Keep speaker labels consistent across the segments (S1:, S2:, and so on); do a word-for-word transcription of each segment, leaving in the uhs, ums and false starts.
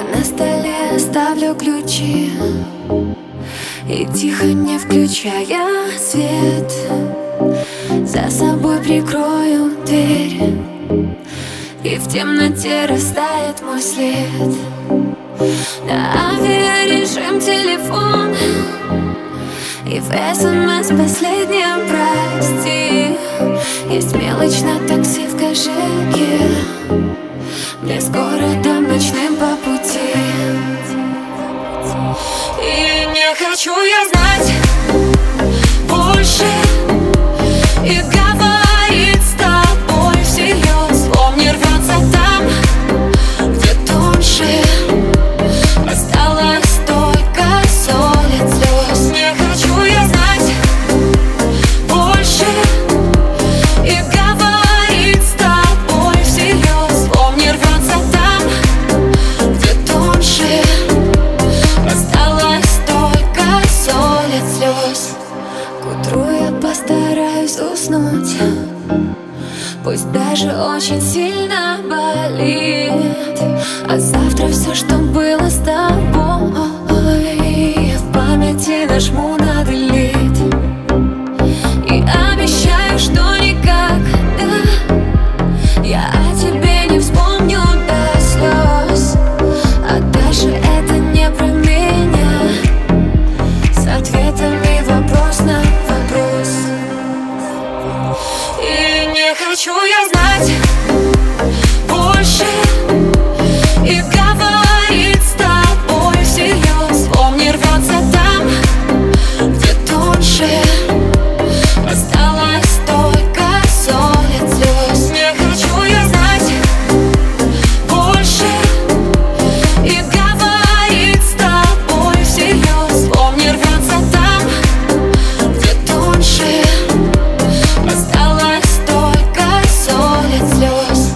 S1: На столе оставлю ключи и тихо, не включая свет, за собой прикрою дверь, и в темноте растает мой след. На авиарежим телефон, и в СМС последнем прости. Есть мелочь на такси в кошельке, мне с городом ночным по пути. И не хочу я знать больше и говорить с тобой всерьез. Он не рвется там, где тоньше осталась только соль от слез. Не хочу я знать больше и говорить с тобой всерьез. Он не рвется там, где тоньше осталась только соль от слез. К утру я постараюсь уснуть, пусть даже очень сильно болит. А завтра все, что было с тобой, в памяти нажму на delete. И обещаю, что никогда я о тебе не вспомню до слез. А дальше это не про меня, с ответами вопрос на вопрос. И не хочу я знать больше и говорить с тобой всерьез. Он не рвется там, где тоньше осталась только соль от слез. Не хочу я знать больше и говорить с тобой всерьез. Он не рвется там, где тоньше осталась только соль от слез.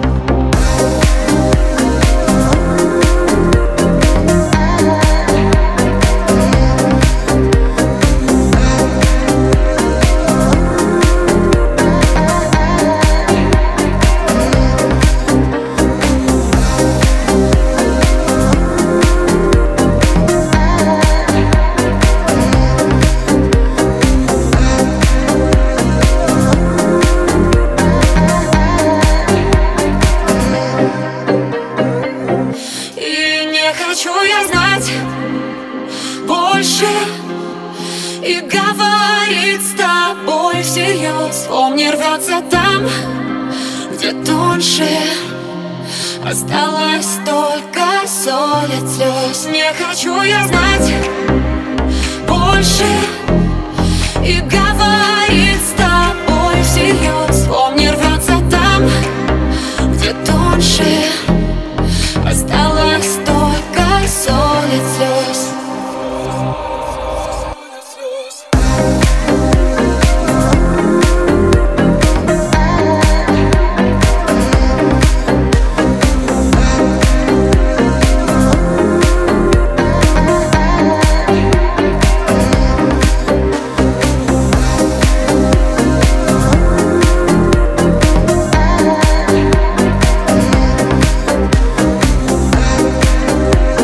S1: Хочу я знать больше и говорить с тобой всерьез. Он не рвется там, где тоньше осталась только соль от слез. Не хочу я знать больше и говорить с тобой всерьез. Он не рвется там, где тоньше осталась только соль от слез.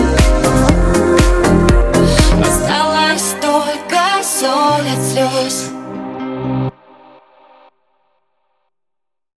S1: Соль от слез.